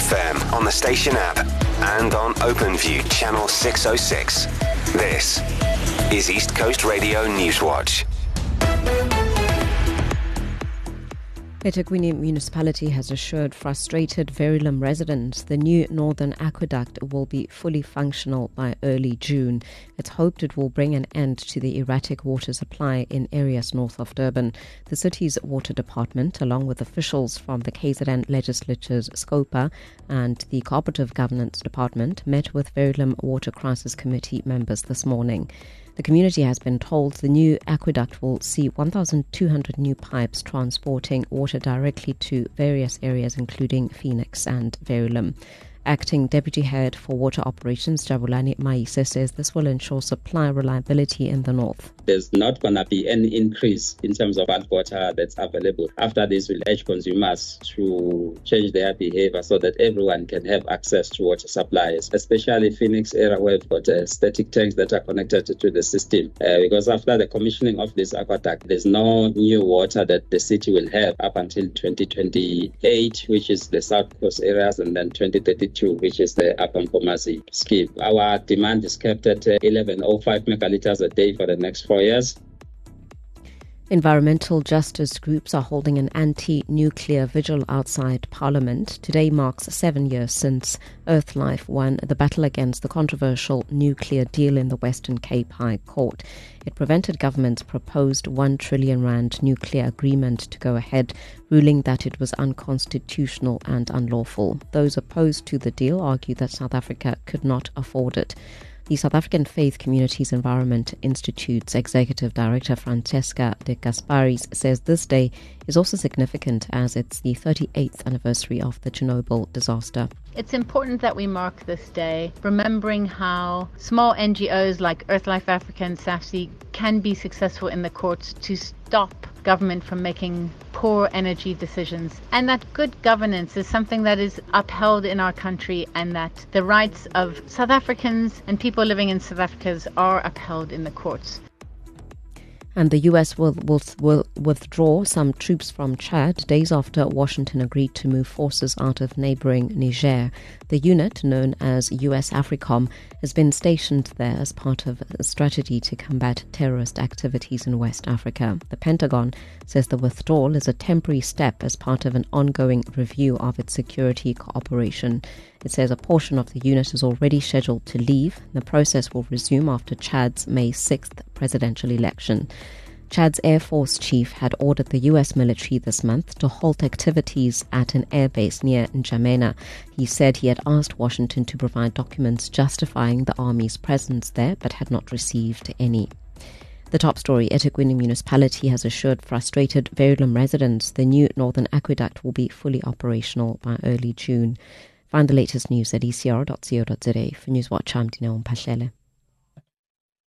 FM on the station app and on OpenView channel 606. This is East Coast Radio Newswatch. eThekwini Municipality has assured frustrated Verulam residents the new Northern Aqueduct will be fully functional by early June. It's hoped it will bring an end to the erratic water supply in areas north of Durban. The city's water department, along with officials from the KZN Legislature's SCOPA and the Cooperative Governance Department, met with Verulam Water Crisis Committee members this morning. The community has been told the new aqueduct will see 1,200 new pipes transporting water directly to various areas including Phoenix and Verulam. Acting Deputy Head for Water Operations, Jabulani Maise, says this will ensure supply reliability in the north. There's not going to be any increase in terms of bulk water that's available. After this, we'll urge consumers to change their behavior so that everyone can have access to water supplies, especially Phoenix area where we've got static tanks that are connected to the system. Because after the commissioning of this aqueduct, there's no new water that the city will have up until 2028, which is the South Coast areas, and then 2032. Which is the Upper Nkomazi scheme. Our demand is kept at 1105 megalitres a day for the next 4 years. Environmental justice groups are holding an anti-nuclear vigil outside Parliament. Today marks 7 years since Earthlife won the battle against the controversial nuclear deal in the Western Cape High Court. It prevented government's proposed R1 trillion nuclear agreement to go ahead, ruling that it was unconstitutional and unlawful. Those opposed to the deal argue that South Africa could not afford it. The South African Faith Communities Environment Institute's Executive Director Francesca De Gasparis says this day is also significant as it's the 38th anniversary of the Chernobyl disaster. It's important that we mark this day, remembering how small NGOs like Earthlife Africa and SAFSI can be successful in the courts to stop government from making poor energy decisions, and that good governance is something that is upheld in our country, and that the rights of South Africans and people living in South Africa are upheld in the courts. And the US will withdraw some troops from Chad days after Washington agreed to move forces out of neighboring Niger. The unit, known as US AFRICOM, has been stationed there as part of a strategy to combat terrorist activities in West Africa. The Pentagon says the withdrawal is a temporary step as part of an ongoing review of its security cooperation. It says a portion of the unit is already scheduled to leave. The process will resume after Chad's May 6th presidential election. Chad's Air Force chief had ordered the U.S. military this month to halt activities at an airbase near N'Djamena. He said he had asked Washington to provide documents justifying the army's presence there, but had not received any. The top story, eThekwini Municipality has assured frustrated Verulam residents the new Northern Aqueduct will be fully operational by early June. Find the latest news at ecr.co.za. For Newswatch, I'm Dineo Mpahlele.